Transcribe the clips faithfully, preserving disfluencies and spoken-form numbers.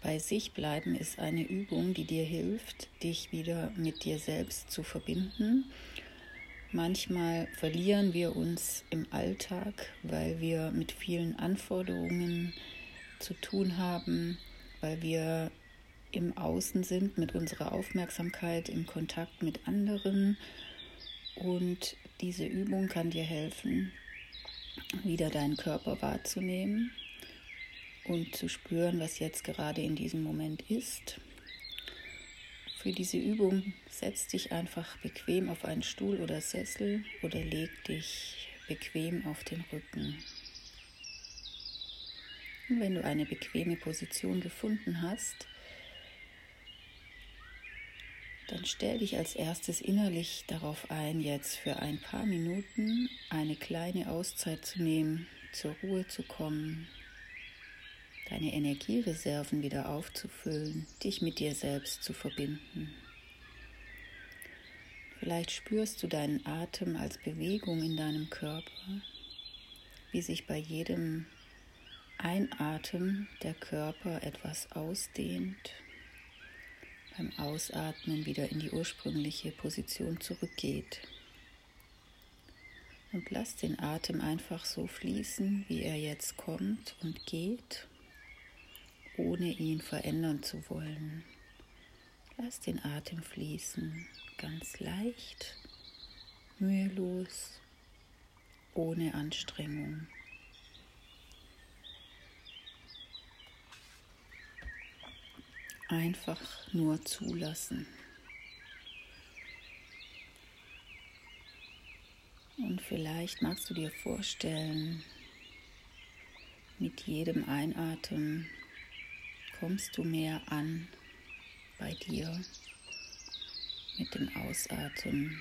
Bei sich bleiben ist eine Übung, die dir hilft, dich wieder mit dir selbst zu verbinden. Manchmal verlieren wir uns im Alltag, weil wir mit vielen Anforderungen zu tun haben, weil wir im Außen sind, mit unserer Aufmerksamkeit im Kontakt mit anderen. Und diese Übung kann dir helfen, wieder deinen Körper wahrzunehmen und zu spüren, was jetzt gerade in diesem Moment ist. Für diese Übung setz dich einfach bequem auf einen Stuhl oder Sessel oder leg dich bequem auf den Rücken. Und wenn du eine bequeme Position gefunden hast, dann stell dich als erstes innerlich darauf ein, jetzt für ein paar Minuten eine kleine Auszeit zu nehmen, zur Ruhe zu kommen, deine Energiereserven wieder aufzufüllen, dich mit dir selbst zu verbinden. Vielleicht spürst du deinen Atem als Bewegung in deinem Körper, wie sich bei jedem Einatmen der Körper etwas ausdehnt, beim Ausatmen wieder in die ursprüngliche Position zurückgeht. Und lass den Atem einfach so fließen, wie er jetzt kommt und geht, ohne ihn verändern zu wollen. Lass den Atem fließen, ganz leicht, mühelos, ohne Anstrengung. Einfach nur zulassen. Und vielleicht magst du dir vorstellen, mit jedem Einatmen kommst du mehr an bei dir. Mit dem Ausatmen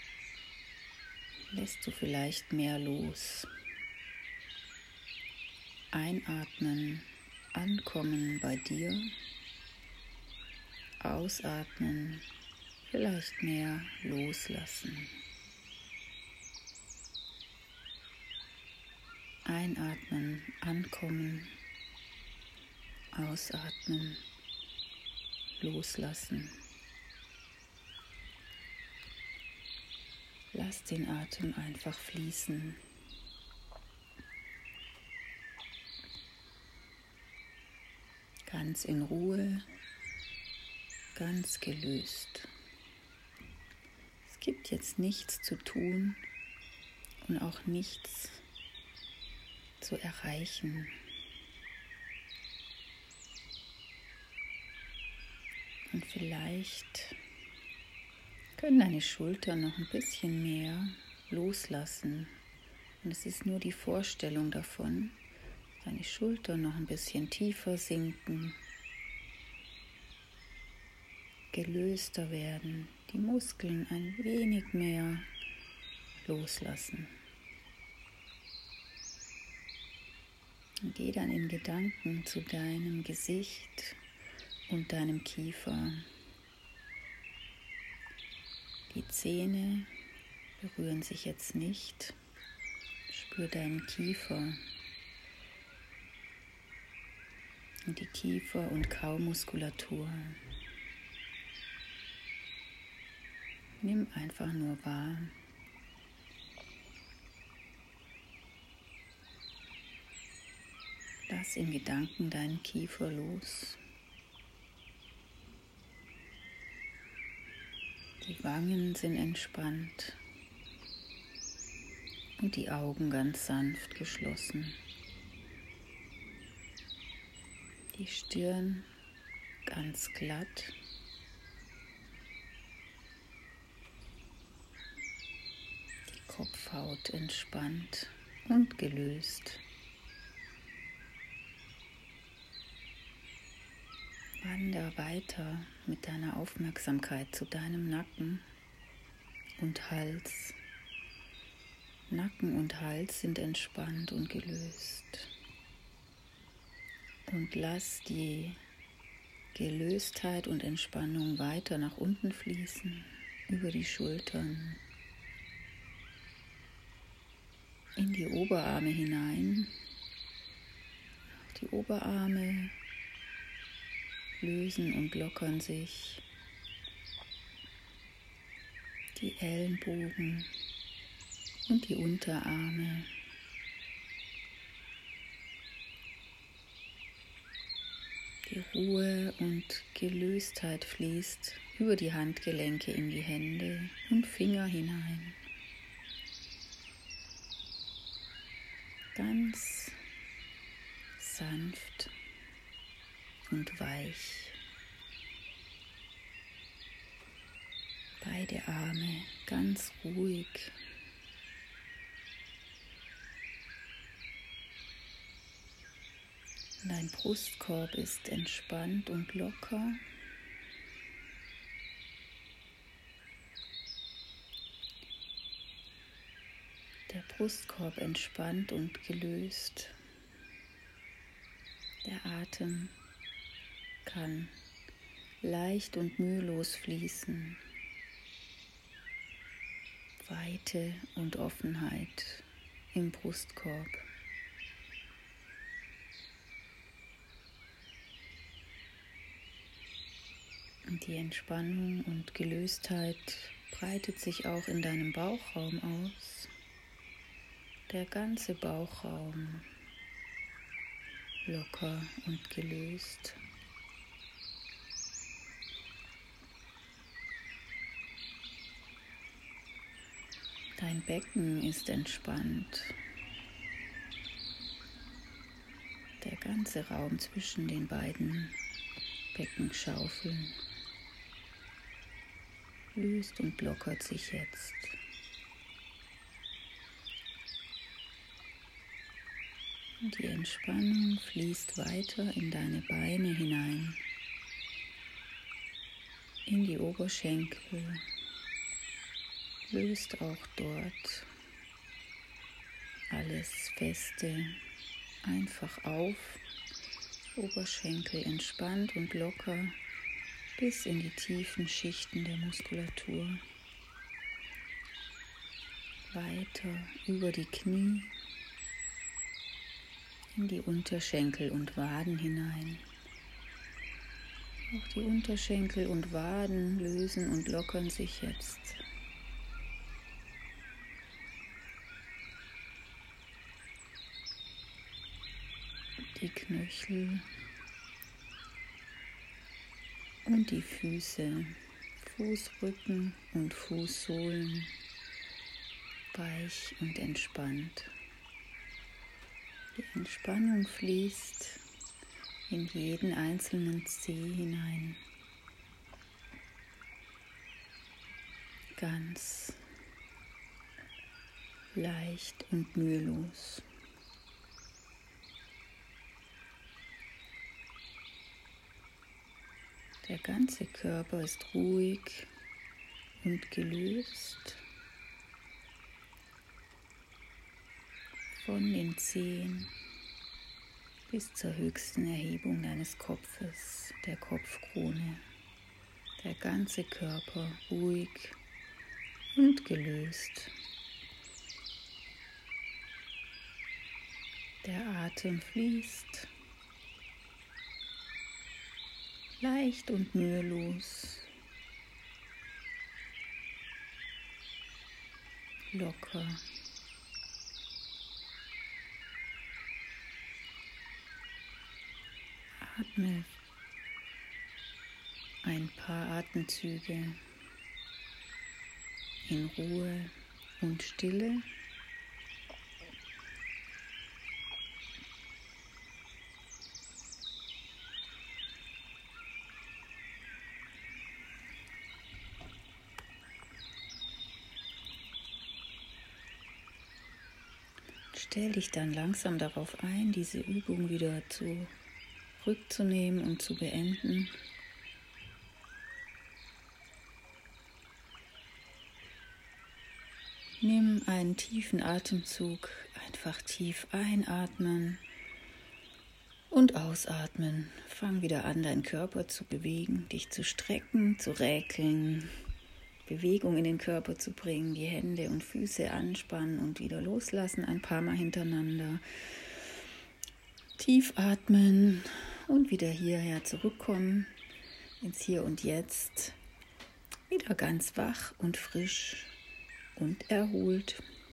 lässt du vielleicht mehr los. Einatmen, ankommen bei dir. Ausatmen, vielleicht mehr loslassen. Einatmen, ankommen. Ausatmen, loslassen. Lass den Atem einfach fließen. Ganz in Ruhe, ganz gelöst. Es gibt jetzt nichts zu tun und auch nichts zu erreichen. Und vielleicht können deine Schultern noch ein bisschen mehr loslassen. Und es ist nur die Vorstellung davon, deine Schultern noch ein bisschen tiefer sinken, gelöster werden, die Muskeln ein wenig mehr loslassen. Und geh dann in Gedanken zu deinem Gesicht und deinem Kiefer. Die Zähne berühren sich jetzt nicht. Spür deinen Kiefer und die Kiefer- und Kaumuskulatur. Nimm einfach nur wahr. Lass in Gedanken deinen Kiefer los. Die Wangen sind entspannt und die Augen ganz sanft geschlossen. Die Stirn ganz glatt. Die Kopfhaut entspannt und gelöst. Wander weiter mit deiner Aufmerksamkeit zu deinem Nacken und Hals. Nacken und Hals sind entspannt und gelöst. Und lass die Gelöstheit und Entspannung weiter nach unten fließen, über die Schultern, in die Oberarme hinein. Die Oberarme lösen und lockern sich. Die Ellenbogen und die Unterarme. Die Ruhe und Gelöstheit fließt über die Handgelenke in die Hände und Finger hinein. Ganz sanft und weich. Beide Arme ganz ruhig. Dein Brustkorb ist entspannt und locker. Der Brustkorb entspannt und gelöst. Der Atem kann leicht und mühelos fließen. Weite und Offenheit im Brustkorb. Und die Entspannung und Gelöstheit breitet sich auch in deinem Bauchraum aus. Der ganze Bauchraum locker und gelöst. Dein Becken ist entspannt. Der ganze Raum zwischen den beiden Beckenschaufeln löst und lockert sich jetzt. Und die Entspannung fließt weiter in deine Beine hinein, in die Oberschenkel, löst auch dort alles Feste einfach auf, Oberschenkel entspannt und locker bis in die tiefen Schichten der Muskulatur, weiter über die Knie, in die Unterschenkel und Waden hinein. Auch die Unterschenkel und Waden lösen und lockern sich jetzt. Die Knöchel und die Füße, Fußrücken und Fußsohlen, weich und entspannt. Die Entspannung fließt in jeden einzelnen Zeh hinein. Ganz leicht und mühelos. Der ganze Körper ist ruhig und gelöst. Von den Zehen bis zur höchsten Erhebung deines Kopfes, der Kopfkrone. Der ganze Körper ruhig und gelöst. Der Atem fließt leicht und mühelos, locker. Atme ein paar Atemzüge in Ruhe und Stille. Stell dich dann langsam darauf ein, diese Übung wieder zurückzunehmen und zu beenden. Nimm einen tiefen Atemzug, einfach tief einatmen und ausatmen. Fang wieder an, deinen Körper zu bewegen, dich zu strecken, zu räkeln, Bewegung in den Körper zu bringen, die Hände und Füße anspannen und wieder loslassen, ein paar Mal hintereinander. Tief atmen und wieder hierher zurückkommen, ins Hier und Jetzt, wieder ganz wach und frisch und erholt.